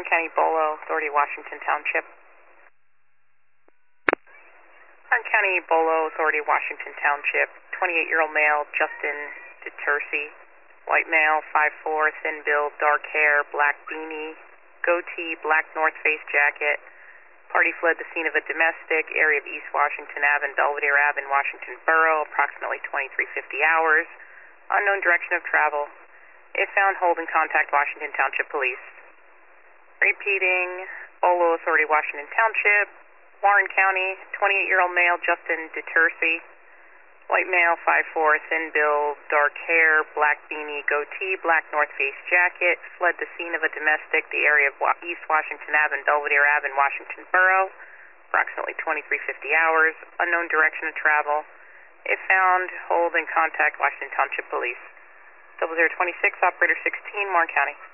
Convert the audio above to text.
Warren County Bolo Authority, Washington Township. Warren County Bolo Authority, Washington Township. 28-year-old male, Justin DeTersi. White male, 5'4", thin build, dark hair, black beanie, goatee, black North Face jacket. Party fled the scene of a domestic, area of East Washington Ave and Belvedere Ave in Washington Borough, approximately 2350 hours. Unknown direction of travel. If found, hold and contact Washington Township Police. Repeating, Bolo Authority, Washington Township, Warren County, 28-year-old male, Justin DeTersi. White male, 5'4", thin build, dark hair, black beanie, goatee, black North Face jacket. Fled the scene of a domestic, the area of East Washington Ave and Belvedere Ave in Washington Borough, approximately 2350 hours. Unknown direction of travel. If found, hold and contact Washington Township Police. 0026, Operator 16, Warren County.